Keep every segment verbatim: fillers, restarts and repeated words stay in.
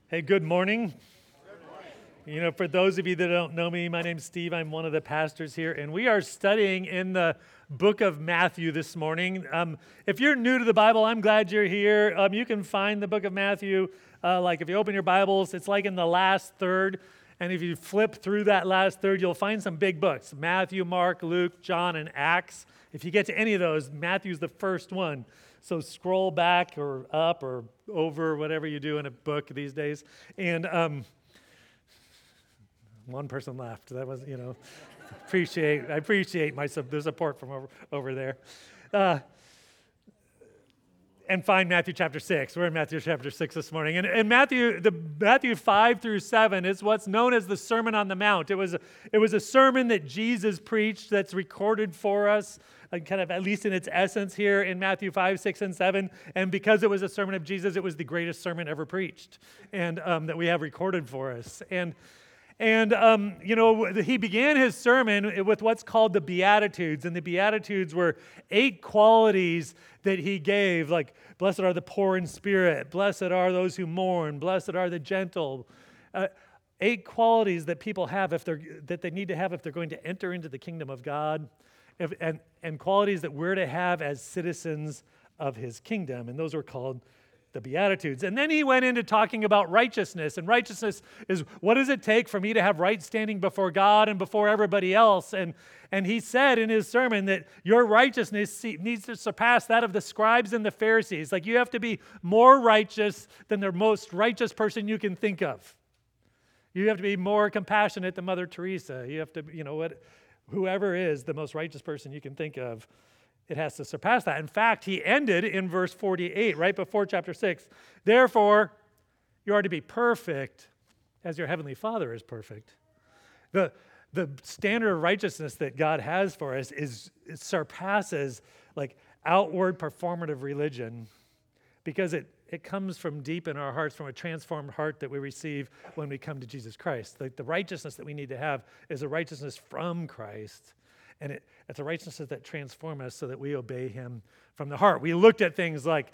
Hey, good morning. You know, for those of you that don't know me, my name's Steve. I'm one of the pastors here, and we are studying in the book of Matthew this morning. Um, if you're new to the Bible, I'm glad you're here. Um, you can find the book of Matthew, uh, like if you open your Bibles, it's like in the last third, and if you flip through that last third, you'll find some big books: Matthew, Mark, Luke, John, and Acts. If you get to any of those, Matthew's the first one. So scroll back or up or over, whatever you do in a book these days. And um, one person laughed. That was, you know, appreciate. I appreciate my the support from over, over there. Uh, and find Matthew chapter six. We're in Matthew chapter six this morning. And, and Matthew, the Matthew five through seven is what's known as the Sermon on the Mount. It was a, it was a sermon that Jesus preached that's recorded for us, uh, kind of at least in its essence here in Matthew five, six, and seven. And because it was a sermon of Jesus, it was the greatest sermon ever preached, and um, that we have recorded for us. And And, um, you know, he began his sermon with what's called the Beatitudes. And the Beatitudes were eight qualities that he gave, like, blessed are the poor in spirit, blessed are those who mourn, blessed are the gentle. Uh, eight qualities that people have if they're, that they need to have if they're going to enter into the kingdom of God, if, and, and qualities that we're to have as citizens of his kingdom. And those were called the Beatitudes. And then he went into talking about righteousness. And righteousness is, what does it take for me to have right standing before God and before everybody else? And, and he said in his sermon that your righteousness needs to surpass that of the scribes and the Pharisees. Like, you have to be more righteous than the most righteous person you can think of. You have to be more compassionate than Mother Teresa. You have to, you know, what, whoever is the most righteous person you can think of, it has to surpass that. In fact, he ended in verse forty-eight, right before chapter six. Therefore, you are to be perfect as your heavenly Father is perfect. The, the standard of righteousness that God has for us is it surpasses like outward performative religion, because it, it comes from deep in our hearts, from a transformed heart that we receive when we come to Jesus Christ. The, the righteousness that we need to have is a righteousness from Christ. And it, it's a righteousness that transforms us so that we obey him from the heart. We looked at things like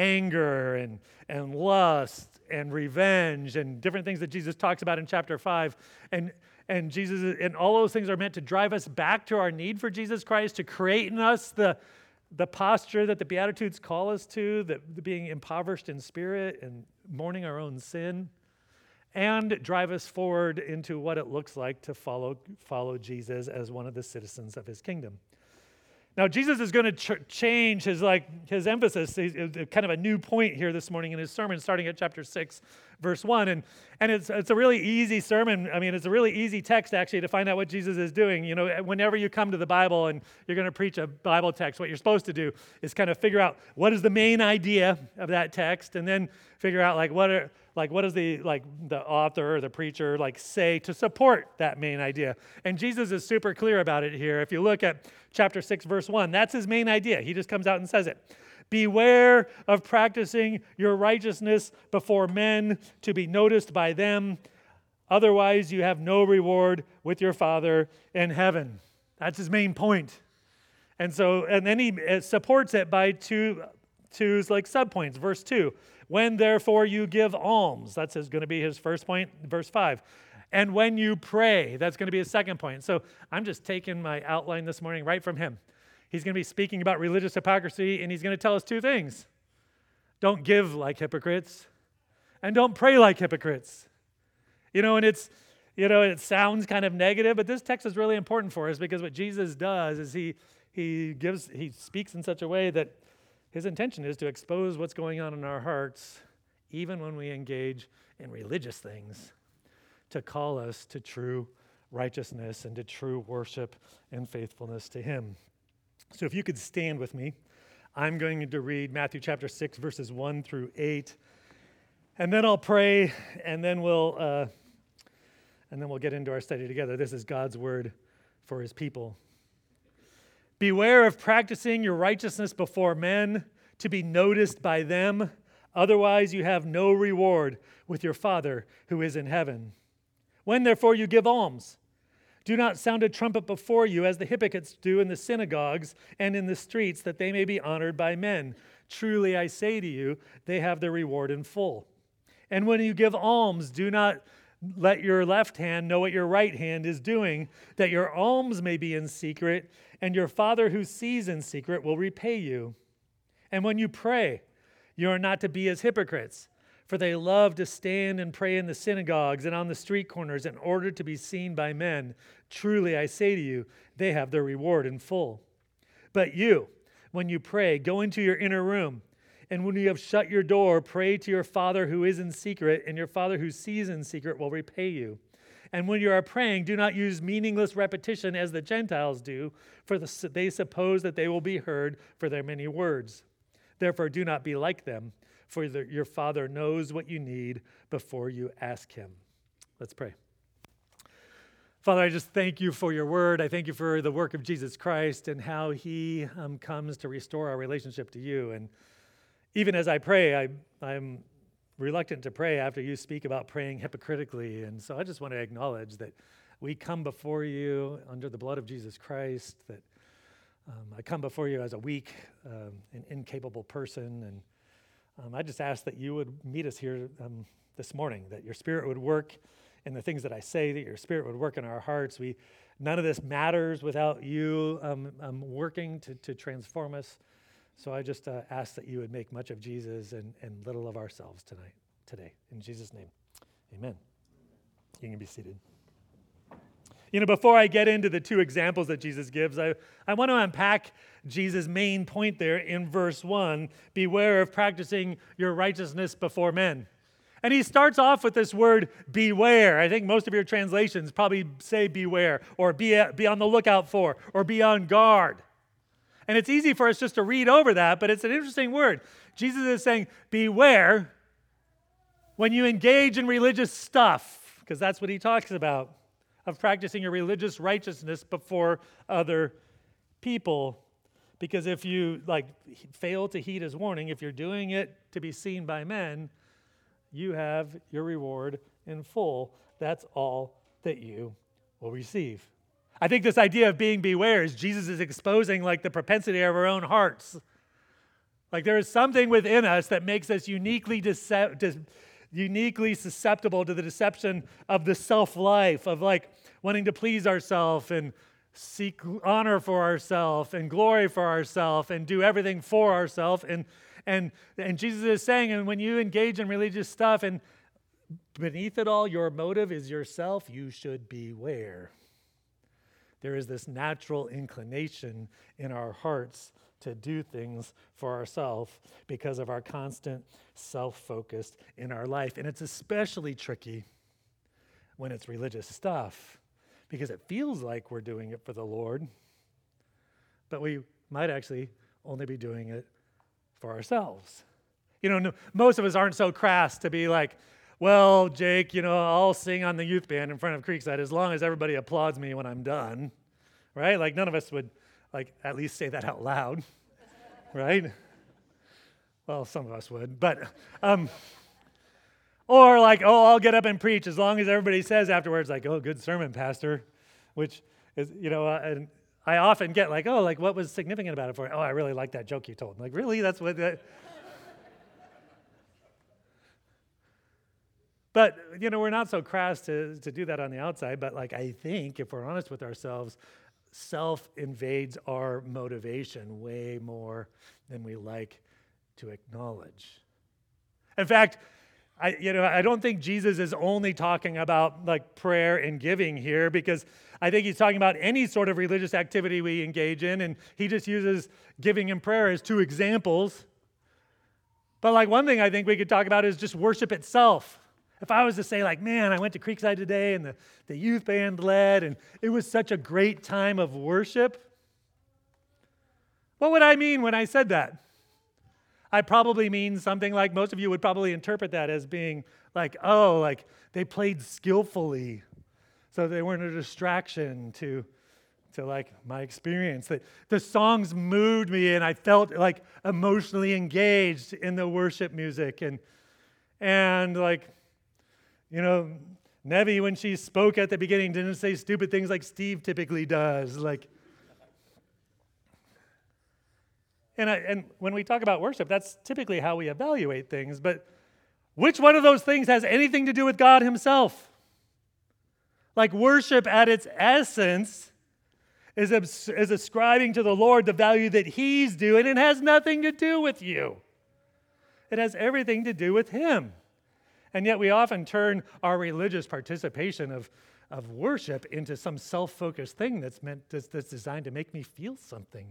anger and, and lust and revenge and different things that Jesus talks about in chapter five. And, and Jesus and all those things are meant to drive us back to our need for Jesus Christ, to create in us the, the posture that the Beatitudes call us to, that being impoverished in spirit and mourning our own sin, and drive us forward into what it looks like to follow follow Jesus as one of the citizens of his kingdom. Now, Jesus is going to ch- change his like his emphasis, he's, kind of a new point here this morning in his sermon, starting at chapter six, verse one. And, and it's, it's a really easy sermon. I mean, it's a really easy text, actually, to find out what Jesus is doing. You know, whenever you come to the Bible and you're going to preach a Bible text, what you're supposed to do is kind of figure out what is the main idea of that text, and then figure out like what are Like, what does the like the author or the preacher like say to support that main idea? And Jesus is super clear about it here. If you look at chapter six, verse one, that's his main idea. He just comes out and says it. Beware of practicing your righteousness before men to be noticed by them. Otherwise, you have no reward with your Father in heaven. That's his main point. And so, and then he supports it by two, two like subpoints. Verse two. When, therefore, you give alms, that's going to be his first point, verse five. And when you pray, that's going to be his second point. So I'm just taking my outline this morning right from him. He's going to be speaking about religious hypocrisy, and he's going to tell us two things. Don't give like hypocrites, and don't pray like hypocrites. You know, and it's, you know, it sounds kind of negative, but this text is really important for us, because what Jesus does is he he gives, he speaks in such a way that his intention is to expose what's going on in our hearts, even when we engage in religious things, to call us to true righteousness and to true worship and faithfulness to him. So if you could stand with me, I'm going to read Matthew chapter six, verses one through eight, and then I'll pray, and then we'll uh, and then we'll get into our study together. This is God's word for his people. Beware of practicing your righteousness before men to be noticed by them. Otherwise, you have no reward with your Father who is in heaven. When, therefore, you give alms, do not sound a trumpet before you as the hypocrites do in the synagogues and in the streets, that they may be honored by men. Truly, I say to you, they have their reward in full. And when you give alms, do not let your left hand know what your right hand is doing, that your alms may be in secret, and your Father who sees in secret will repay you. And when you pray, you are not to be as hypocrites, for they love to stand and pray in the synagogues and on the street corners in order to be seen by men. Truly, I say to you, they have their reward in full. But you, when you pray, go into your inner room, and when you have shut your door, pray to your Father who is in secret, and your Father who sees in secret will repay you. And when you are praying, do not use meaningless repetition as the Gentiles do, for the, they suppose that they will be heard for their many words. Therefore, do not be like them, for the, your Father knows what you need before you ask him. Let's pray. Father, I just thank you for your word. I thank you for the work of Jesus Christ and how he um, comes to restore our relationship to you. And even as I pray, I, I'm reluctant to pray after you speak about praying hypocritically. And so I just want to acknowledge that we come before you under the blood of Jesus Christ, that um, I come before you as a weak um, and incapable person. And um, I just ask that you would meet us here um, this morning, that your Spirit would work in the things that I say, that your Spirit would work in our hearts. We none of this matters without you um, um, working to, to transform us. So I just uh, ask that you would make much of Jesus and, and little of ourselves tonight, today. In Jesus' name, amen. You can be seated. You know, before I get into the two examples that Jesus gives, I, I want to unpack Jesus' main point there in verse one, beware of practicing your righteousness before men. And he starts off with this word, beware. I think most of your translations probably say beware, or be, be on the lookout for, or be on guard. And it's easy for us just to read over that, but it's an interesting word. Jesus is saying, beware when you engage in religious stuff, because that's what he talks about, of practicing your religious righteousness before other people. Because if you like fail to heed his warning, if you're doing it to be seen by men, you have your reward in full. That's all that you will receive. I think this idea of being beware is Jesus is exposing like the propensity of our own hearts. Like there is something within us that makes us uniquely dece- de- uniquely susceptible to the deception of the self-life, of like wanting to please ourselves and seek honor for ourselves and glory for ourselves and do everything for ourselves. And And and Jesus is saying, and when you engage in religious stuff and beneath it all, your motive is yourself, you should beware. There is this natural inclination in our hearts to do things for ourselves because of our constant self-focus in our life. And it's especially tricky when it's religious stuff because it feels like we're doing it for the Lord, but we might actually only be doing it for ourselves. You know, no, most of us aren't so crass to be like, well, Jake, you know, I'll sing on the youth band in front of Creekside as long as everybody applauds me when I'm done, right? Like none of us would like at least say that out loud, right? Well, some of us would, but, um, or like, oh, I'll get up and preach as long as everybody says afterwards, like, oh, good sermon, pastor, which is, you know, uh, and I often get like, oh, like what was significant about it for you? Oh, I really like that joke you told. I'm like, really? That's what that... But, you know, we're not so crass to, to do that on the outside, but like I think if we're honest with ourselves, self invades our motivation way more than we like to acknowledge. In fact, I, you know, I don't think Jesus is only talking about like prayer and giving here, because I think he's talking about any sort of religious activity we engage in, and he just uses giving and prayer as two examples. But like one thing I think we could talk about is just worship itself. If I was to say like, man, I went to Creekside today and the, the youth band led and it was such a great time of worship, what would I mean when I said that? I probably mean something like most of you would probably interpret that as being like, oh, like they played skillfully, so they weren't a distraction to, to like my experience. That the songs moved me and I felt like emotionally engaged in the worship music. And, and like, you know, Nevi, when she spoke at the beginning, didn't say stupid things like Steve typically does. Like, And, I, and when we talk about worship, that's typically how we evaluate things. But Which one of those things has anything to do with God himself? Like worship at its essence is, is ascribing to the Lord the value that he's due, and it has nothing to do with you. It has everything to do with him. And yet we often turn our religious participation of, of worship into some self-focused thing that's meant that's, that's designed to make me feel something.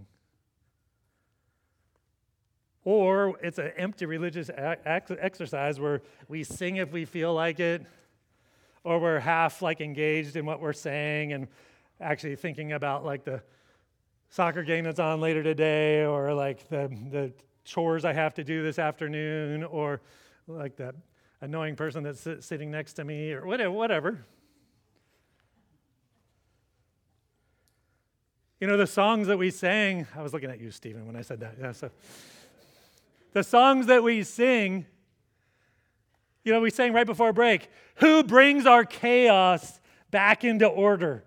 Or it's an empty religious exercise where we sing if we feel like it, or we're half like engaged in what we're saying and actually thinking about like the soccer game that's on later today, or like the, the chores I have to do this afternoon, or like that annoying person that's sit, sitting next to me, or whatever, whatever. You know, the songs that we sang, I was looking at you, Stephen, when I said that. Yeah, so the songs that we sing, you know, we sang right before break, who brings our chaos back into order?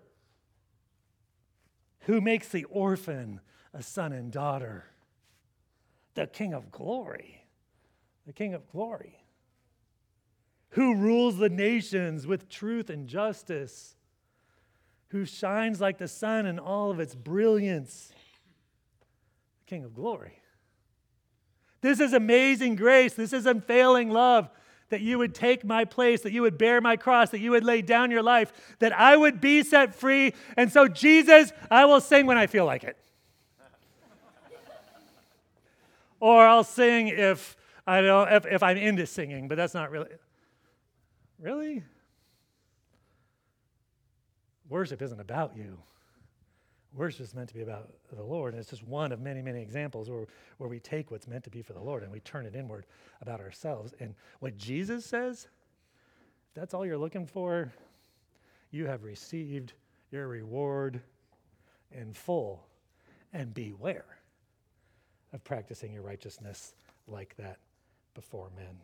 Who makes the orphan a son and daughter? The King of glory. The King of glory. Who rules the nations with truth and justice? Who shines like the sun in all of its brilliance? The King of glory. This is amazing grace. This is unfailing love, that you would take my place, that you would bear my cross, that you would lay down your life, that I would be set free. And so, Jesus, I will sing when I feel like it. Or I'll sing if I don't, if, if I'm into singing, but that's not really. Really? Worship isn't about you. Worship is meant to be about the Lord, and it's just one of many, many examples where, where we take what's meant to be for the Lord and we turn it inward about ourselves. And what Jesus says, if that's all you're looking for, you have received your reward in full. And beware of practicing your righteousness like that before men.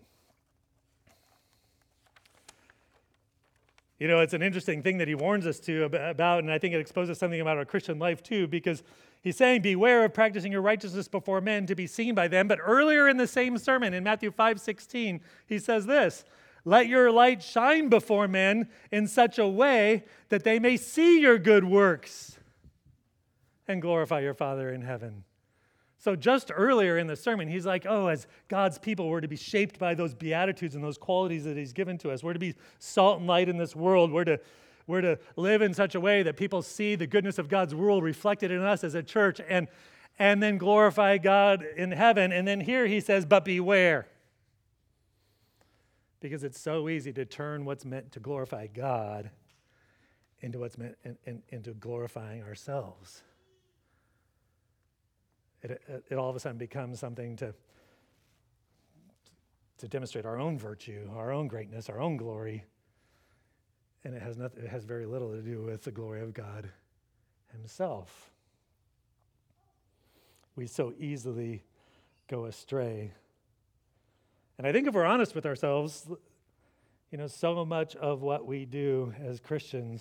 You know, it's an interesting thing that he warns us to about, and I think it exposes something about our Christian life too, because he's saying, beware of practicing your righteousness before men to be seen by them. But earlier in the same sermon, in Matthew five sixteen, he says this, let your light shine before men in such a way that they may see your good works and glorify your Father in heaven. So just earlier in the sermon, he's like, oh, as God's people, we're to be shaped by those beatitudes and those qualities that he's given to us. We're to be salt and light in this world. We're to, we're to live in such a way that people see the goodness of God's rule reflected in us as a church and, and then glorify God in heaven. And then here he says, but beware. Because it's so easy to turn what's meant to glorify God into what's meant in, in, into glorifying ourselves. It, it, it all of a sudden becomes something to, to demonstrate our own virtue, our own greatness, our own glory. And it has nothing, it has very little to do with the glory of God himself. We so easily go astray. And I think if we're honest with ourselves, you know, so much of what we do as Christians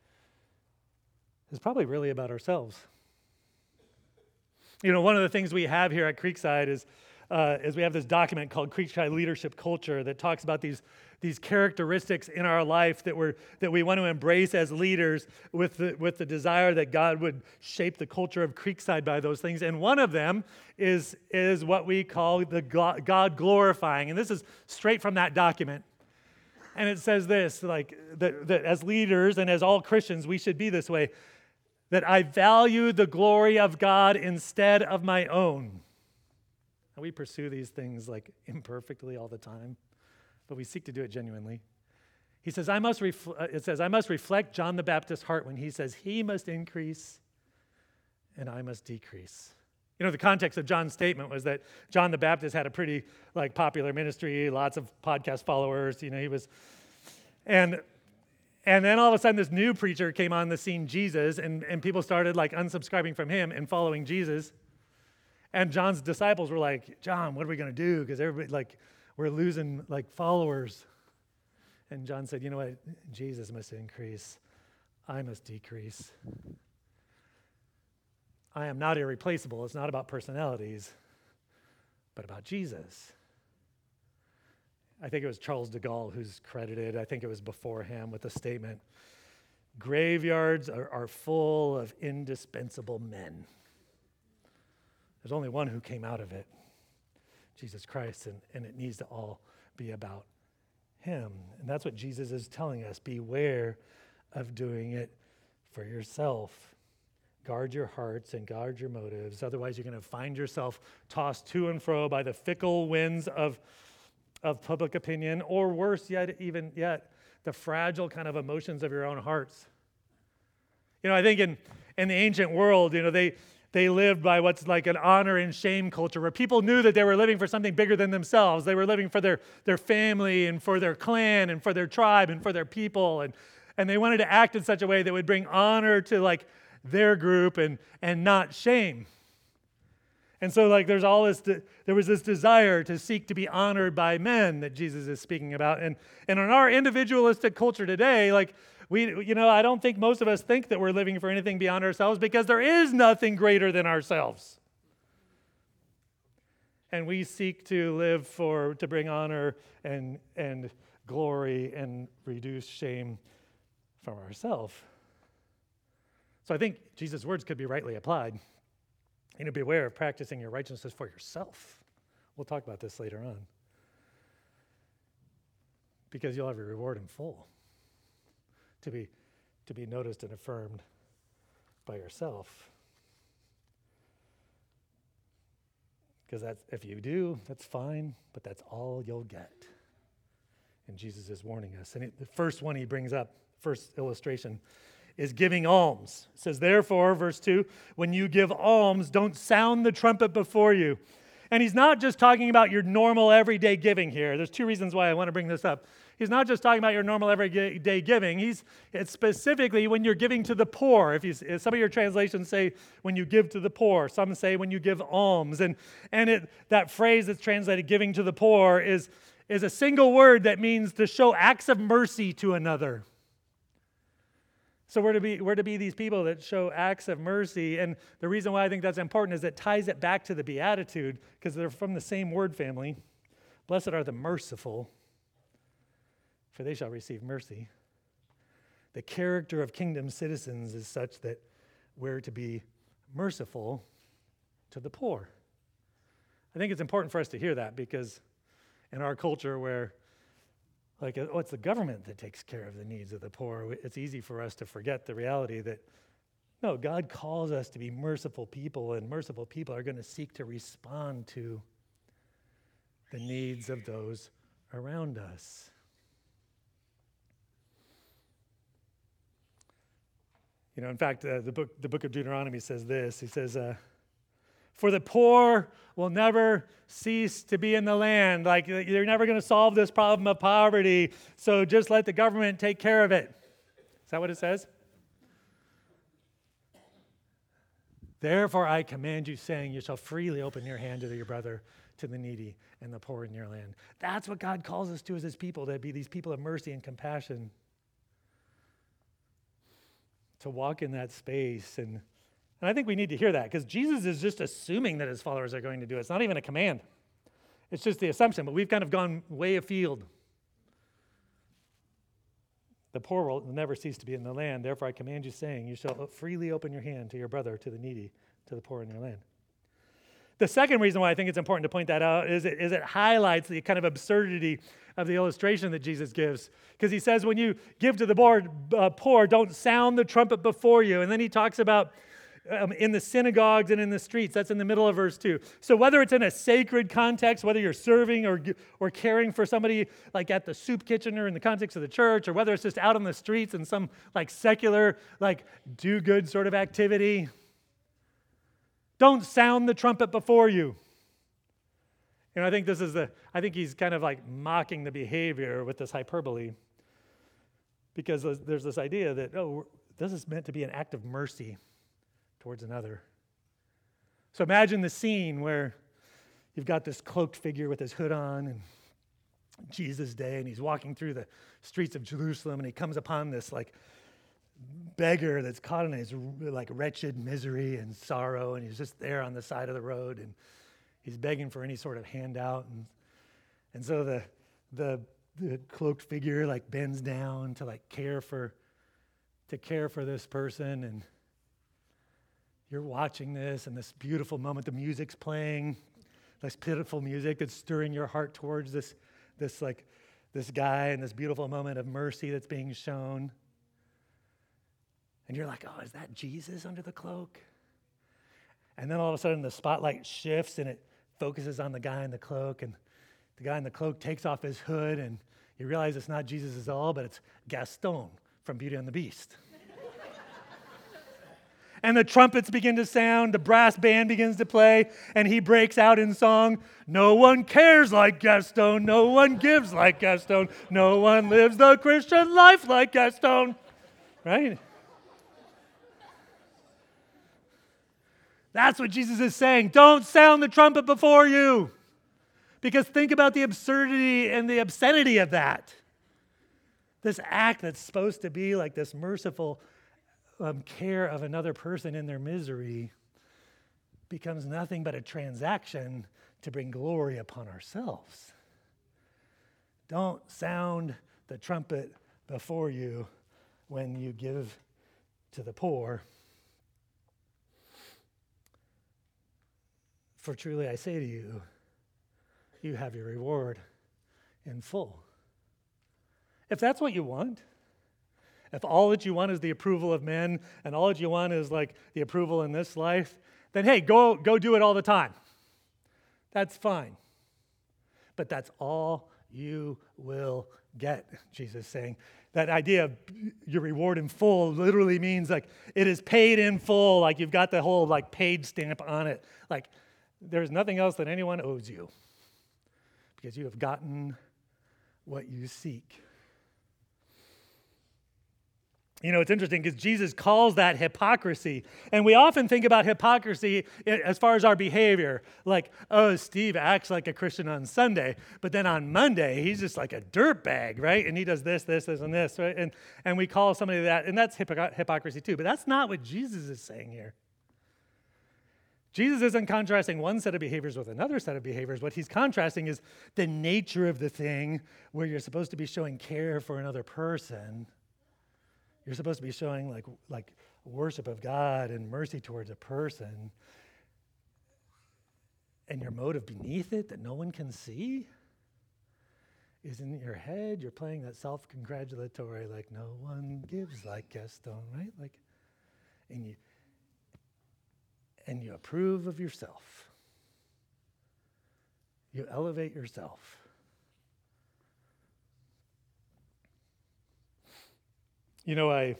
is probably really about ourselves. You know, one of the things we have here at Creekside is, uh, is we have this document called Creekside Leadership Culture that talks about these, these characteristics in our life that we're that we want to embrace as leaders with the, with the desire that God would shape the culture of Creekside by those things. And one of them is, is what we call the God glorifying. And this is straight from that document. And it says this, like, that, that as leaders and as all Christians, we should be this way. That I value the glory of God instead of my own. And we pursue these things like imperfectly all the time, but we seek to do it genuinely. He says, I must refl- it says, I must reflect John the Baptist's heart when he says, he must increase and I must decrease. You know, the context of John's statement was that John the Baptist had a pretty like popular ministry, lots of podcast followers, you know, he was, and And then all of a sudden this new preacher came on the scene, Jesus, and, and people started like unsubscribing from him and following Jesus. And John's disciples were like, John, what are we going to do? Because everybody, like, we're losing like followers. And John said, you know what? Jesus must increase. I must decrease. I am not irreplaceable. It's not about personalities, but about Jesus. I think it was Charles de Gaulle who's credited, I think it was before him, with the statement, graveyards are, are full of indispensable men. There's only one who came out of it, Jesus Christ, and, and it needs to all be about him. And that's what Jesus is telling us. Beware of doing it for yourself. Guard your hearts and guard your motives. Otherwise, you're going to find yourself tossed to and fro by the fickle winds of, of public opinion, or worse yet, even yet, the fragile kind of emotions of your own hearts. You know, I think in, in the ancient world, you know, they they lived by what's like an honor and shame culture, where people knew that they were living for something bigger than themselves. They were living for their, their family and for their clan and for their tribe and for their people. And, and they wanted to act in such a way that would bring honor to like their group and, and not shame. And so like there's all this, de- there was this desire to seek to be honored by men that Jesus is speaking about. And, and in our individualistic culture today, like we, you know, I don't think most of us think that we're living for anything beyond ourselves, because there is nothing greater than ourselves. And we seek to live for, to bring honor and, and glory and reduce shame from ourselves. So I think Jesus' words could be rightly applied. You know, beware of practicing your righteousness for yourself. We'll talk about this later on. Because you'll have your reward in full. To be, to be noticed and affirmed by yourself. Because that's, if you do, that's fine, but that's all you'll get. And Jesus is warning us. And it, the first one he brings up, first illustration, is giving alms. It says, therefore, verse two, when you give alms, don't sound the trumpet before you. And he's not just talking about your normal everyday giving here. There's two reasons why I want to bring this up. He's not just talking about your normal everyday giving. He's it's specifically when you're giving to the poor. If you, if some of your translations say when you give to the poor, some say when you give alms. And and it that phrase that's translated giving to the poor is, is a single word that means to show acts of mercy to another. So we're to be we're to be these people that show acts of mercy. And the reason why I think that's important is it ties it back to the Beatitude, because they're from the same word family. Blessed are the merciful, for they shall receive mercy. The character of kingdom citizens is such that we're to be merciful to the poor. I think it's important for us to hear that, because in our culture where Like, oh, it's the government that takes care of the needs of the poor, it's easy for us to forget the reality that, no, God calls us to be merciful people, and merciful people are going to seek to respond to the needs of those around us. You know, in fact, uh, the book the book of Deuteronomy says this. He says, uh, for the poor will never cease to be in the land. Like, you're never going to solve this problem of poverty, so just let the government take care of it. Is that what it says? Therefore I command you, saying, you shall freely open your hand to your brother, to the needy and the poor in your land. That's what God calls us to as his people, to be these people of mercy and compassion. To walk in that space. And And I think we need to hear that, because Jesus is just assuming that his followers are going to do it. It's not even a command. It's just the assumption, but we've kind of gone way afield. The poor will never cease to be in the land. Therefore I command you, saying, you shall freely open your hand to your brother, to the needy, to the poor in your land. The second reason why I think it's important to point that out is it, is it highlights the kind of absurdity of the illustration that Jesus gives. Because he says, when you give to the poor, uh, poor, don't sound the trumpet before you. And then he talks about Um, in the synagogues and in the streets. That's in the middle of verse two. So whether it's in a sacred context, whether you're serving or or caring for somebody like at the soup kitchen or in the context of the church, or whether it's just out on the streets in some like secular, like do-good sort of activity, don't sound the trumpet before you. You know, I think this is the, I think he's kind of like mocking the behavior with this hyperbole, because there's this idea that, oh, this is meant to be an act of mercy towards another. So imagine the scene where you've got this cloaked figure with his hood on, and Jesus' day, and he's walking through the streets of Jerusalem, and he comes upon this like beggar that's caught in his like wretched misery and sorrow, and he's just there on the side of the road, and he's begging for any sort of handout. And and so the the the cloaked figure like bends down to like care for to care for this person, and you're watching this and this beautiful moment, the music's playing, this pitiful music that's stirring your heart towards this this like this guy and this beautiful moment of mercy that's being shown. And you're like, oh, is that Jesus under the cloak? And then all of a sudden the spotlight shifts and it focuses on the guy in the cloak, and the guy in the cloak takes off his hood, and you realize it's not Jesus at all, but it's Gaston from Beauty and the Beast. And the trumpets begin to sound, the brass band begins to play, and he breaks out in song. No one cares like Gaston, no one gives like Gaston, no one lives the Christian life like Gaston. Right? That's what Jesus is saying. Don't sound the trumpet before you. Because think about the absurdity and the obscenity of that. This act that's supposed to be like this merciful um, care of another person in their misery becomes nothing but a transaction to bring glory upon ourselves. Don't sound the trumpet before you when you give to the poor. For truly I say to you, you have your reward in full. If that's what you want, if all that you want is the approval of men and all that you want is like the approval in this life, then hey, go, go do it all the time. That's fine. But that's all you will get, Jesus is saying. That idea of your reward in full literally means like it is paid in full, like you've got the whole like paid stamp on it. Like there's nothing else that anyone owes you because you have gotten what you seek. You know, it's interesting because Jesus calls that hypocrisy. And we often think about hypocrisy as far as our behavior. Like, oh, Steve acts like a Christian on Sunday, but then on Monday, he's just like a dirtbag, right? And he does this, this, this, and this, right? And, and we call somebody that, and that's hypocr- hypocrisy too. But that's not what Jesus is saying here. Jesus isn't contrasting one set of behaviors with another set of behaviors. What he's contrasting is the nature of the thing where you're supposed to be showing care for another person. You're supposed to be showing like, like worship of God and mercy towards a person. And your motive beneath it that no one can see is in your head. You're playing that self-congratulatory, like no one gives like Gaston, right? Like, and you and you approve of yourself. You elevate yourself. You know, I,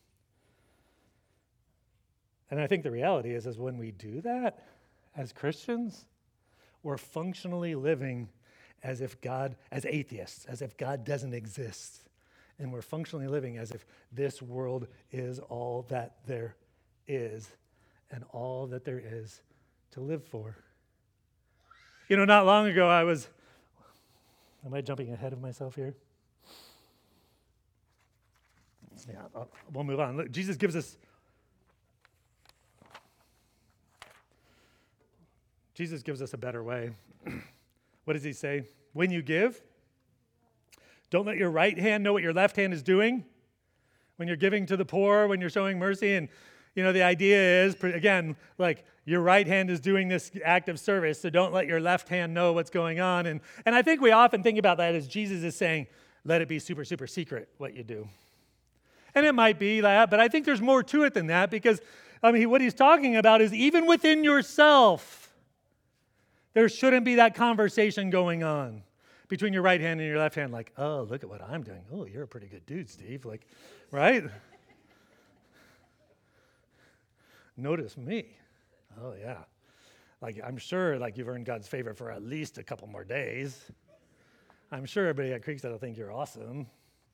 and I think the reality is, is when we do that as Christians, we're functionally living as if God, as atheists, as if God doesn't exist. And we're functionally living as if this world is all that there is and all that there is to live for. You know, not long ago I was, am I jumping ahead of myself here? Yeah, I'll, we'll move on. Look, Jesus gives us, Jesus gives us a better way. What does he say? When you give, don't let your right hand know what your left hand is doing. When you're giving to the poor, when you're showing mercy, and you know, the idea is, again, like your right hand is doing this act of service, so don't let your left hand know what's going on. And, and I think we often think about that as Jesus is saying, let it be super, super secret what you do. And it might be that, but I think there's more to it than that because, I mean, what he's talking about is even within yourself, there shouldn't be that conversation going on between your right hand and your left hand, like, oh, look at what I'm doing. Oh, you're a pretty good dude, Steve. Like, right? Notice me. Oh, yeah. Like, I'm sure, like, you've earned God's favor for at least a couple more days. I'm sure everybody at Creekside will think you're awesome.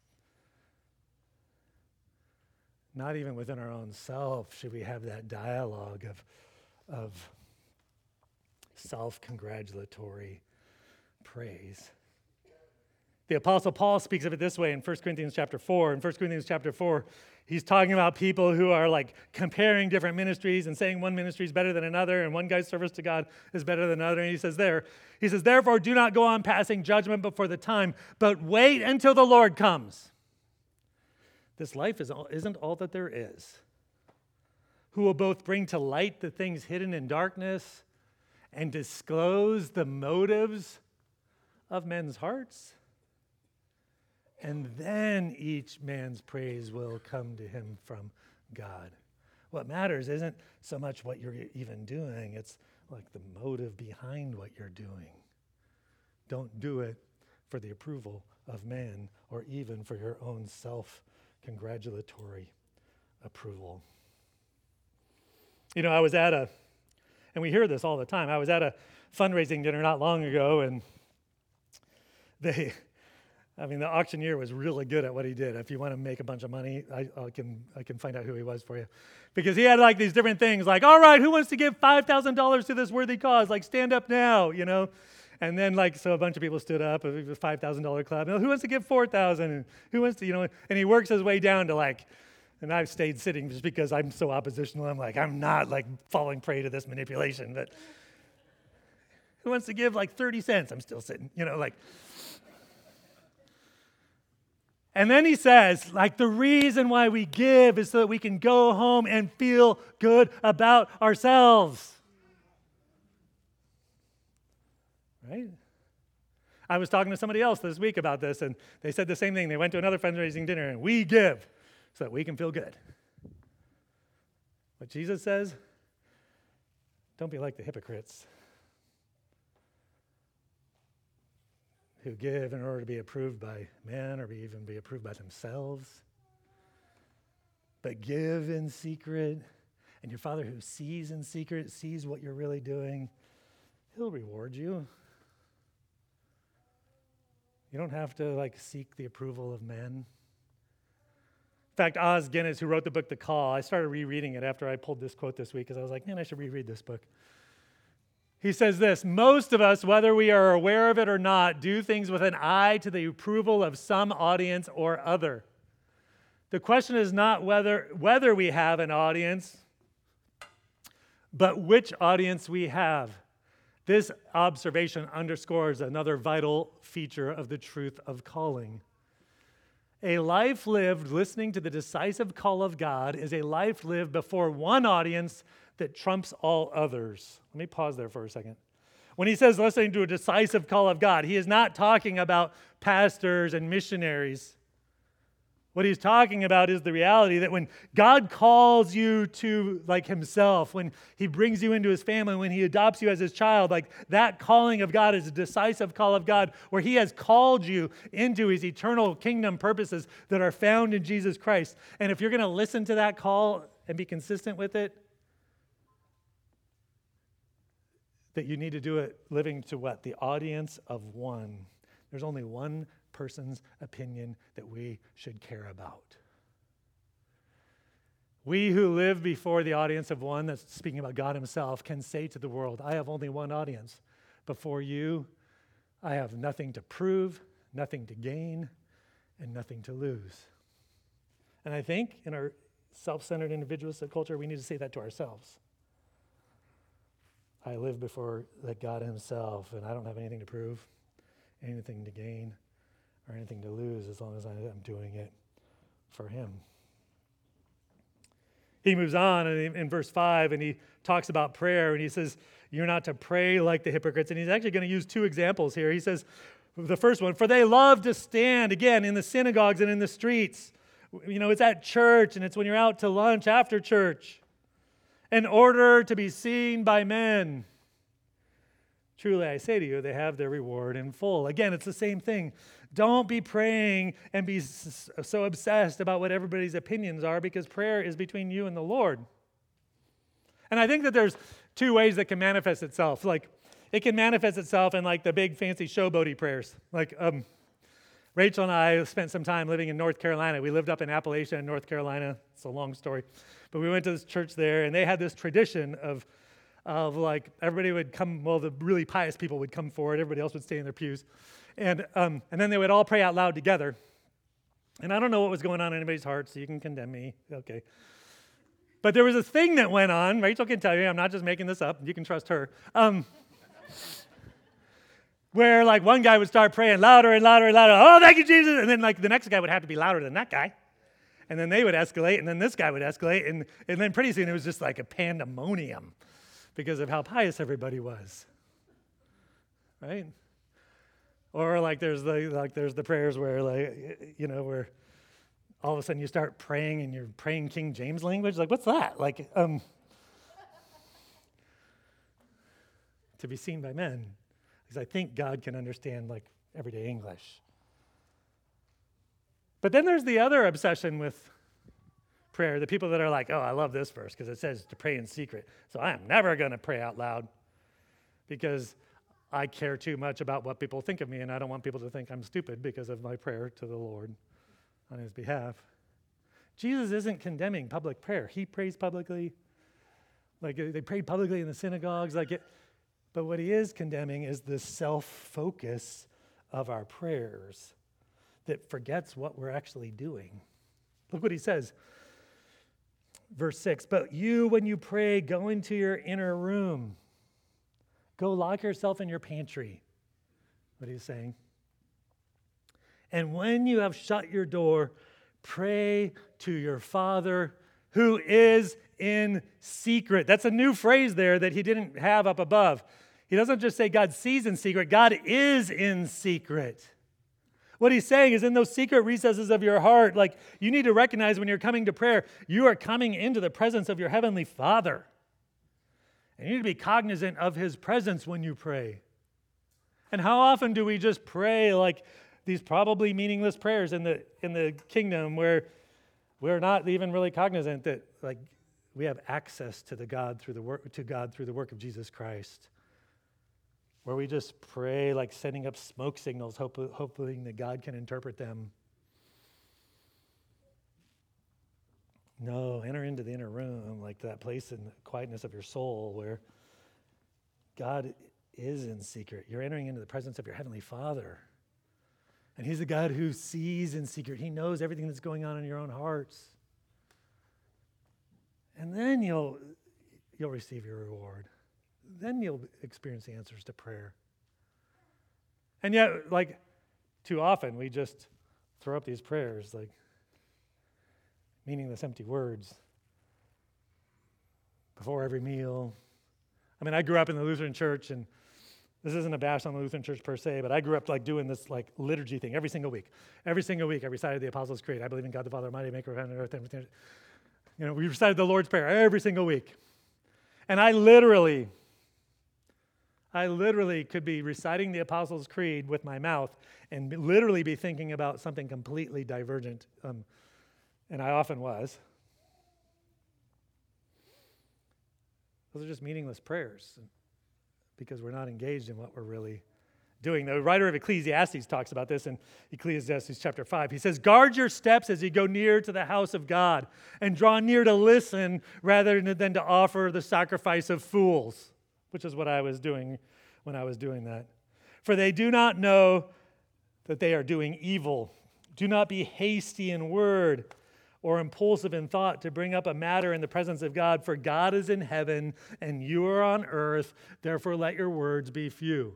Not even within our own self should we have that dialogue of, of self-congratulatory praise. The Apostle Paul speaks of it this way in First Corinthians chapter four. In First Corinthians chapter four, he's talking about people who are like comparing different ministries and saying one ministry is better than another and one guy's service to God is better than another. And he says there, he says, therefore do not go on passing judgment before the time, but wait until the Lord comes. This life is all, isn't all that there is. Who will both bring to light the things hidden in darkness and disclose the motives of men's hearts. And then each man's praise will come to him from God. What matters isn't so much what you're even doing, it's like the motive behind what you're doing. Don't do it for the approval of man or even for your own self-congratulatory approval. You know, I was at a, and we hear this all the time, I was at a fundraising dinner not long ago, and they, I mean, the auctioneer was really good at what he did. If you want to make a bunch of money, I, I can I can find out who he was for you. Because he had like these different things, like, all right, who wants to give five thousand dollars to this worthy cause? Like, stand up now, you know? And then, like, so a bunch of people stood up, it was a five thousand dollars club. Who wants to give four thousand dollars? And who wants to, you know? And he works his way down to like, and I've stayed sitting just because I'm so oppositional. I'm like, I'm not like falling prey to this manipulation. But who wants to give like thirty cents? I'm still sitting, you know, like. And then he says, like, the reason why we give is so that we can go home and feel good about ourselves. Right? I was talking to somebody else this week about this, and they said the same thing. They went to another fundraising dinner, and we give so that we can feel good. What Jesus says, don't be like the hypocrites who give in order to be approved by men or be even be approved by themselves. But give in secret, and your Father who sees in secret, sees what you're really doing, he'll reward you. You don't have to like seek the approval of men. In fact, Os Guinness, who wrote the book The Call, I started rereading it after I pulled this quote this week because I was like, man, I should reread this book. He says this, most of us, whether we are aware of it or not, do things with an eye to the approval of some audience or other. The question is not whether, whether we have an audience, but which audience we have. This observation underscores another vital feature of the truth of calling. A life lived listening to the decisive call of God is a life lived before one audience that trumps all others. Let me pause there for a second. When he says listening to a decisive call of God, he is not talking about pastors and missionaries. What he's talking about is the reality that when God calls you to like himself, when he brings you into his family, when he adopts you as his child, like that calling of God is a decisive call of God where he has called you into his eternal kingdom purposes that are found in Jesus Christ. And if you're going to listen to that call and be consistent with it, that you need to do it living to what? The audience of one. There's only one person's opinion that we should care about. We who live before the audience of one that's speaking about God himself can say to the world, I have only one audience. Before you, I have nothing to prove, nothing to gain, and nothing to lose. And I think in our self-centered individualistic culture, we need to say that to ourselves. I live before the God himself, and I don't have anything to prove, anything to gain, or anything to lose as long as I am doing it for him. He moves on in, in verse five, and he talks about prayer, and he says, you're not to pray like the hypocrites. And he's actually going to use two examples here. He says, the first one, for they love to stand, again, in the synagogues and in the streets. You know, it's at church, and it's when you're out to lunch after church, in order to be seen by men. Truly, I say to you, they have their reward in full. Again, it's the same thing. Don't be praying and be so obsessed about what everybody's opinions are, because prayer is between you and the Lord. And I think that there's two ways that can manifest itself. Like, it can manifest itself in like the big fancy showboaty prayers. Like, um, Rachel and I spent some time living in North Carolina. We lived up in Appalachia in North Carolina. It's a long story. But we went to this church there, and they had this tradition of of like everybody would come, well, the really pious people would come forward, everybody else would stay in their pews. And, um, and then they would all pray out loud together. And I don't know what was going on in anybody's heart, so you can condemn me. Okay. But there was a thing that went on. Rachel can tell you. I'm not just making this up. You can trust her. Um, where like one guy would start praying louder and louder and louder. Oh, thank you, Jesus. And then like the next guy would have to be louder than that guy. And then they would escalate, and then this guy would escalate. And, and then pretty soon it was just like a pandemonium because of how pious everybody was. Right? Or like there's the like there's the prayers where like you know where all of a sudden you start praying and you're praying King James language. Like what's that? Like um to be seen by men. Because I think God can understand like everyday English. But then there's the other obsession with prayer, the people that are like, oh, I love this verse because it says to pray in secret. So I am never going to pray out loud because I care too much about what people think of me, and I don't want people to think I'm stupid because of my prayer to the Lord on his behalf. Jesus isn't condemning public prayer. He prays publicly. Like they prayed publicly in the synagogues. Like it, but what he is condemning is the self-focus of our prayers that forgets what we're actually doing. Look what he says. Verse six, but you, when you pray, go into your inner room. Go lock yourself in your pantry. What he's saying. And when you have shut your door, pray to your Father who is in secret. That's a new phrase there that he didn't have up above. He doesn't just say God sees in secret. God is in secret. What he's saying is in those secret recesses of your heart, like you need to recognize when you're coming to prayer, you are coming into the presence of your heavenly Father. And you need to be cognizant of his presence when you pray. And how often do we just pray like these probably meaningless prayers in the in the kingdom where we're not even really cognizant that like we have access to the God through the work to God through the work of Jesus Christ. Where we just pray like setting up smoke signals, hope, hoping that God can interpret them. No, enter into the inner room, like that place in the quietness of your soul where God is in secret. You're entering into the presence of your heavenly Father. And he's a God who sees in secret. He knows everything that's going on in your own hearts. And then you'll you'll receive your reward. Then you'll experience the answers to prayer. And yet, like, too often we just throw up these prayers, like, meaningless, empty words before every meal. I mean, I grew up in the Lutheran church, and this isn't a bash on the Lutheran church per se, but I grew up like doing this like liturgy thing every single week. Every single week I recited the Apostles' Creed. I believe in God the Father Almighty, maker of heaven and earth. Everything. You know, we recited the Lord's Prayer every single week. And I literally, I literally could be reciting the Apostles' Creed with my mouth and be, literally be thinking about something completely divergent. Um, and I often was. Those are just meaningless prayers because we're not engaged in what we're really doing. The writer of Ecclesiastes talks about this in Ecclesiastes chapter five. He says, guard your steps as you go near to the house of God and draw near to listen rather than to offer the sacrifice of fools, which is what I was doing when I was doing that. For they do not know that they are doing evil. Do not be hasty in word or impulsive in thought to bring up a matter in the presence of God, for God is in heaven and you are on earth, therefore let your words be few.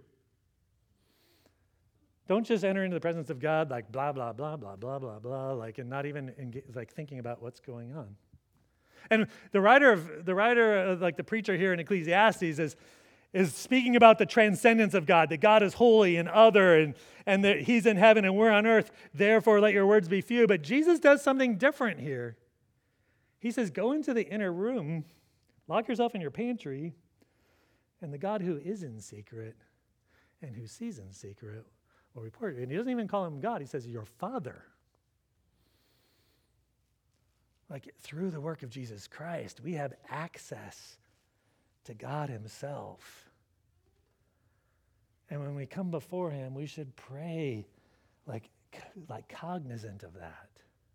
Don't just enter into the presence of God like blah, blah, blah, blah, blah, blah, blah, like and not even engage, like thinking about what's going on. And the writer of the writer, like the preacher here in Ecclesiastes, is is speaking about the transcendence of God, that God is holy and other, and, and that he's in heaven and we're on earth, therefore let your words be few. But Jesus does something different here. He says, go into the inner room, lock yourself in your pantry, and the God who is in secret and who sees in secret will report you. And he doesn't even call him God. He says, your Father. Like through the work of Jesus Christ, we have access to God himself. And when we come before him, we should pray like, like cognizant of that.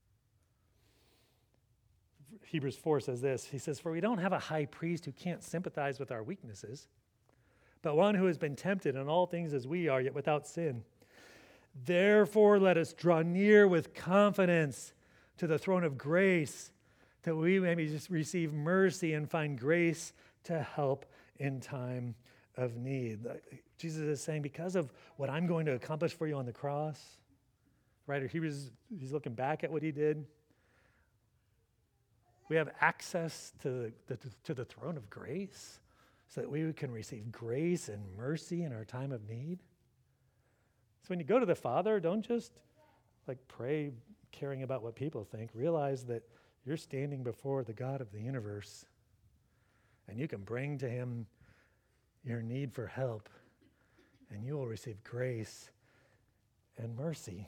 Hebrews four says this. He says, for we don't have a high priest who can't sympathize with our weaknesses, but one who has been tempted in all things as we are, yet without sin. Therefore, let us draw near with confidence to the throne of grace, that we may just receive mercy and find grace to help in time of need. Jesus is saying, because of what I'm going to accomplish for you on the cross, right? He was, he's looking back at what he did. We have access to the, the, to the throne of grace so that we can receive grace and mercy in our time of need. So when you go to the Father, don't just like pray caring about what people think. Realize that you're standing before the God of the universe, and you can bring to him your need for help, and you will receive grace and mercy.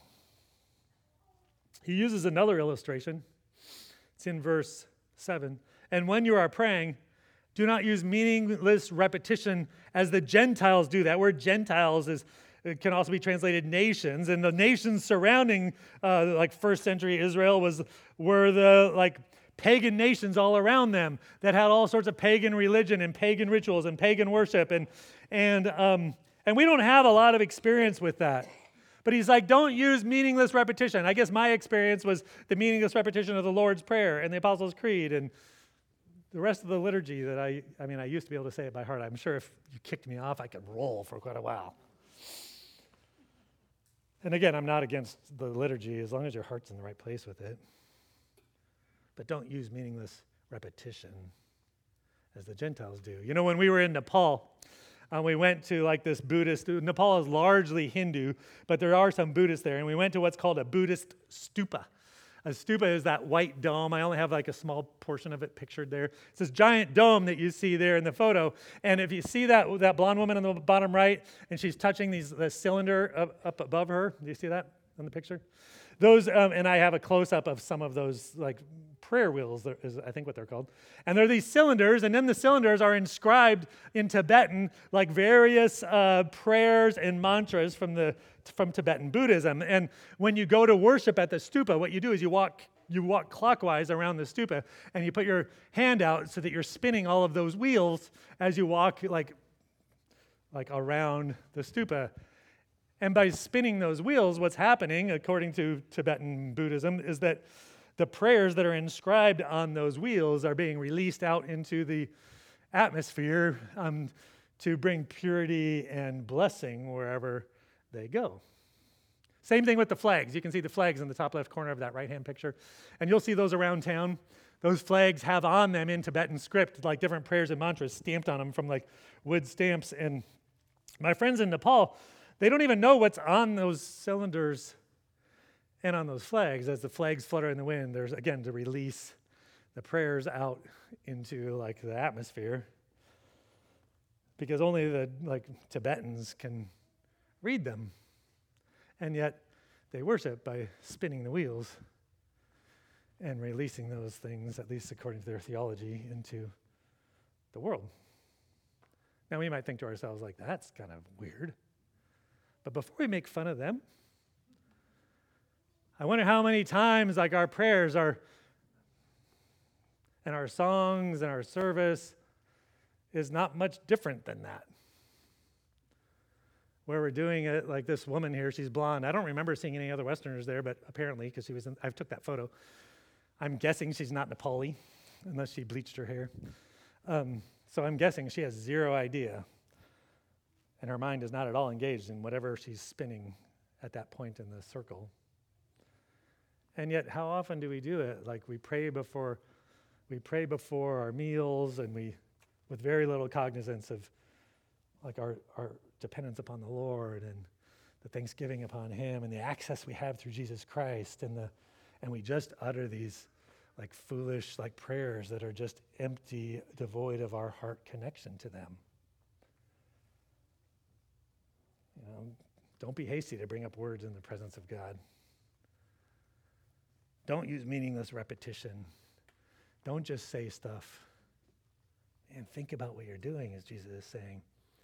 He uses another illustration. It's in verse seven. And when you are praying, do not use meaningless repetition as the Gentiles do. That word Gentiles is it can also be translated nations, and the nations surrounding, uh, like first century Israel, was were the like pagan nations all around them that had all sorts of pagan religion and pagan rituals and pagan worship, and and um, and we don't have a lot of experience with that. But he's like, don't use meaningless repetition. I guess my experience was the meaningless repetition of the Lord's Prayer and the Apostles' Creed and the rest of the liturgy that I, I mean, I used to be able to say it by heart. I'm sure if you kicked me off, I could roll for quite a while. And again, I'm not against the liturgy as long as your heart's in the right place with it. But don't use meaningless repetition as the Gentiles do. You know, when we were in Nepal, uh, we went to like this Buddhist, Nepal is largely Hindu, but there are some Buddhists there, and we went to what's called a Buddhist stupa. A stupa is that white dome. I only have like a small portion of it pictured there. It's this giant dome that you see there in the photo. And if you see that that blonde woman on the bottom right, and she's touching these the cylinder up, up above her. Do you see that on the picture? Those, um, and I have a close-up of some of those like prayer wheels, is I think what they're called. And they're these cylinders, and then the cylinders are inscribed in Tibetan, like various uh, prayers and mantras from the from Tibetan Buddhism. And when you go to worship at the stupa, what you do is you walk you walk clockwise around the stupa, and you put your hand out so that you're spinning all of those wheels as you walk like like around the stupa. And by spinning those wheels, what's happening, according to Tibetan Buddhism, is that the prayers that are inscribed on those wheels are being released out into the atmosphere um, to bring purity and blessing wherever they go. Same thing with the flags. You can see the flags in the top left corner of that right-hand picture. And you'll see those around town. Those flags have on them in Tibetan script, like different prayers and mantras stamped on them from like wood stamps. And my friends in Nepal, they don't even know what's on those cylinders and on those flags. As the flags flutter in the wind, there's, again, to release the prayers out into, like, the atmosphere. Because only the, like, Tibetans can read them. And yet, they worship by spinning the wheels and releasing those things, at least according to their theology, into the world. Now, we might think to ourselves, like, that's kind of weird. But before we make fun of them, I wonder how many times, like, our prayers are, and our songs and our service is not much different than that. Where we're doing it, like this woman here, she's blonde. I don't remember seeing any other Westerners there, but apparently, because she was in, I took that photo. I'm guessing she's not Nepali, unless she bleached her hair. Um, so I'm guessing she has zero idea. And her mind is not at all engaged in whatever she's spinning at that point in the circle. And yet, how often do we do it? Like we pray before, we pray before our meals, and we, with very little cognizance of, like our our dependence upon the Lord and the thanksgiving upon Him and the access we have through Jesus Christ, and the, and we just utter these, like foolish, like prayers that are just empty, devoid of our heart connection to them. You know, don't be hasty to bring up words in the presence of God. Don't use meaningless repetition. Don't just say stuff. And think about what you're doing, as Jesus is saying.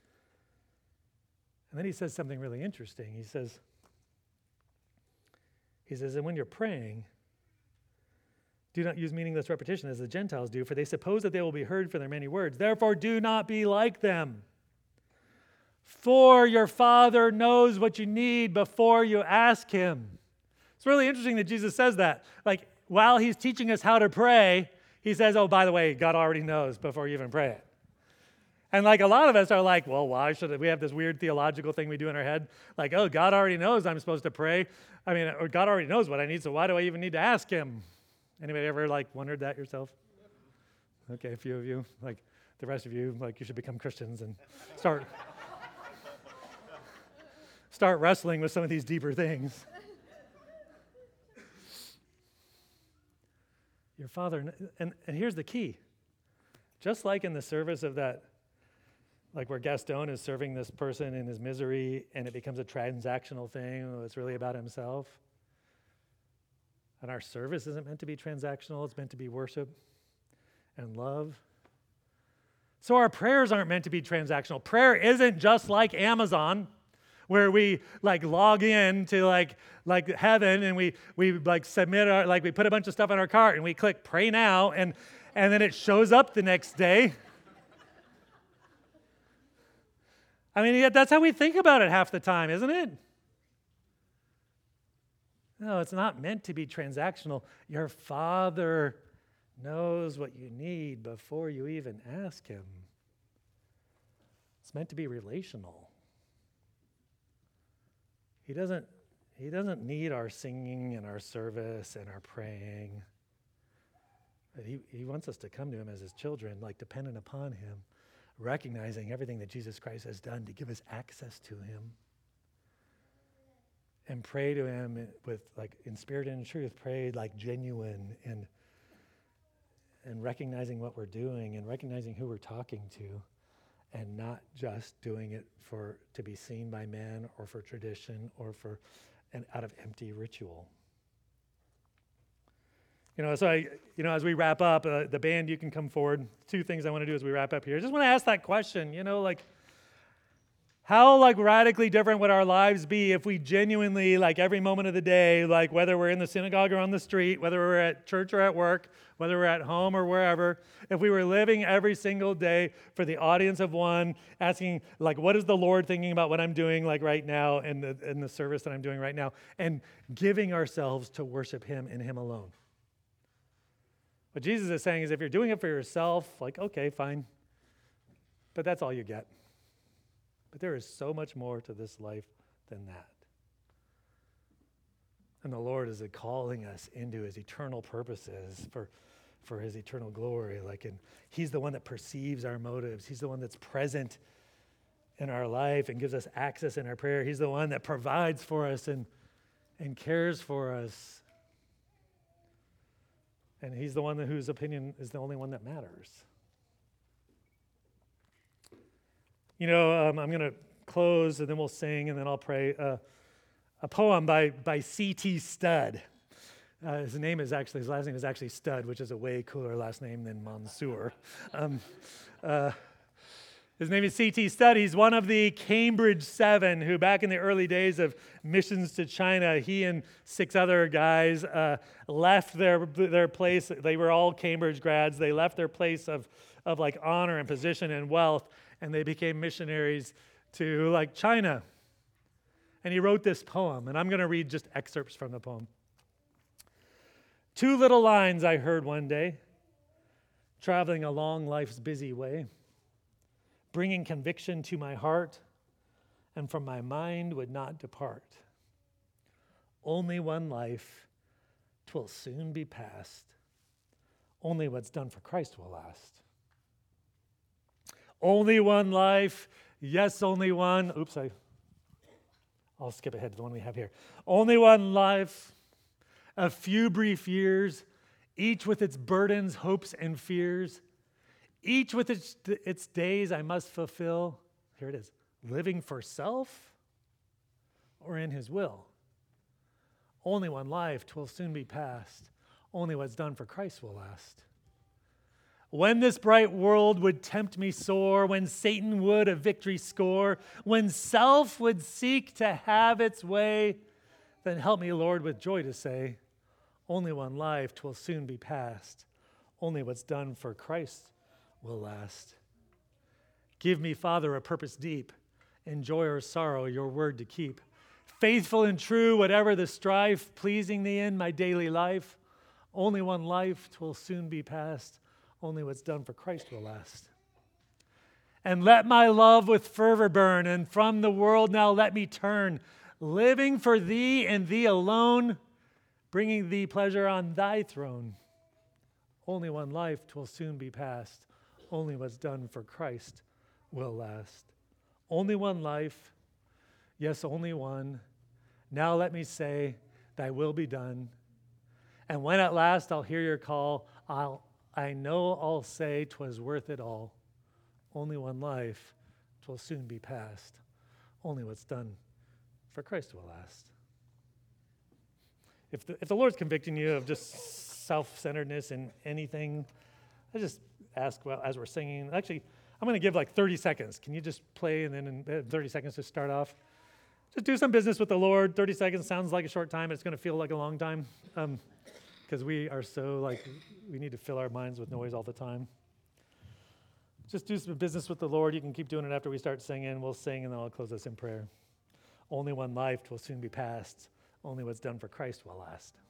And then he says something really interesting. He says, he says, and when you're praying, do not use meaningless repetition as the Gentiles do, for they suppose that they will be heard for their many words. Therefore, do not be like them. For your Father knows what you need before you ask him. It's really interesting that Jesus says that. Like, while he's teaching us how to pray, he says, oh, by the way, God already knows before you even pray it. And like a lot of us are like, well, why should we have this weird theological thing we do in our head? Like, oh, God already knows I'm supposed to pray. I mean, or God already knows what I need, so why do I even need to ask him? Anybody ever like wondered that yourself? Okay, a few of you. Like the rest of you, like you should become Christians and start, start wrestling with some of these deeper things. Your Father, and, and here's the key. Just like in the service of that, like where Gaston is serving this person in his misery and it becomes a transactional thing, it's really about himself. And our service isn't meant to be transactional, it's meant to be worship and love. So our prayers aren't meant to be transactional. Prayer isn't just like Amazon, where we like log in to like like heaven and we we like submit our, like we put a bunch of stuff in our cart and we click pray now and and then it shows up the next day. I mean, yet that's how we think about it half the time, isn't it? No, it's not meant to be transactional. Your Father knows what you need before you even ask him. It's meant to be relational. He doesn't, he doesn't need our singing and our service and our praying. But he, he wants us to come to him as his children, like dependent upon him, recognizing everything that Jesus Christ has done to give us access to him. And pray to him with, like, in spirit and in truth, pray like genuine and and recognizing what we're doing and recognizing who we're talking to and not just doing it for to be seen by men or for tradition or for an out of empty ritual. You know, so I, you know, as we wrap up, uh, the band, you can come forward. Two things I want to do as we wrap up here. I just want to ask that question, you know, like, how like radically different would our lives be if we genuinely, like every moment of the day, like whether we're in the synagogue or on the street, whether we're at church or at work, whether we're at home or wherever, if we were living every single day for the audience of one, asking like, what is the Lord thinking about what I'm doing like right now and the, and the service that I'm doing right now, and giving ourselves to worship him and him alone. What Jesus is saying is if you're doing it for yourself, like, okay, fine, but that's all you get. But there is so much more to this life than that. And the Lord is calling us into his eternal purposes for, for his eternal glory. Like, and he's the one that perceives our motives. He's the one that's present in our life and gives us access in our prayer. He's the one that provides for us and, and cares for us. And he's the one that, whose opinion is the only one that matters. You know, um, I'm going to close, and then we'll sing, and then I'll pray. Uh, a poem by by C T Studd. Uh, his name is actually, his last name is actually Studd, which is a way cooler last name than Mansour. Um, uh, his name is C T Studd. He's one of the Cambridge Seven, who back in the early days of missions to China, he and six other guys uh, left their their place. They were all Cambridge grads. They left their place of of like honor and position and wealth, and they became missionaries to like China. And he wrote this poem, and I'm going to read just excerpts from the poem. Two little lines I heard one day, traveling along life's busy way, bringing conviction to my heart, and from my mind would not depart. Only one life, 'twill soon be past. Only what's done for Christ will last. Only one life, yes, only one. Oops, I, I'll skip ahead to the one we have here. Only one life, a few brief years, each with its burdens, hopes, and fears, each with its, its days I must fulfill. Here it is, living for self or in his will. Only one life, 'twill soon be past. Only what's done for Christ will last. When this bright world would tempt me sore, when Satan would a victory score, when self would seek to have its way, then help me, Lord, with joy to say, only one life, 'twill soon be past. Only what's done for Christ will last. Give me, Father, a purpose deep, in joy or sorrow, your word to keep. Faithful and true, whatever the strife, pleasing thee in my daily life. Only one life, 'twill soon be past. Only what's done for Christ will last. And let my love with fervor burn, and from the world now let me turn, living for thee and thee alone, bringing thee pleasure on thy throne. Only one life, 'twill soon be past. Only what's done for Christ will last. Only one life, yes, only one. Now let me say, thy will be done. And when at last I'll hear your call, I'll, I know I'll say 'twas worth it all. Only one life, 'twill soon be past. Only what's done for Christ will last. If the, if the Lord's convicting you of just self-centeredness in anything, I just ask, well, as we're singing, actually, I'm going to give like thirty seconds. Can you just play and then in thirty seconds just start off? Just do some business with the Lord. thirty seconds sounds like a short time. It's going to feel like a long time because um, we are so like, we need to fill our minds with noise all the time. Just do some business with the Lord. You can keep doing it after we start singing. We'll sing and then I'll close us in prayer. Only one life will soon be past. Only what's done for Christ will last.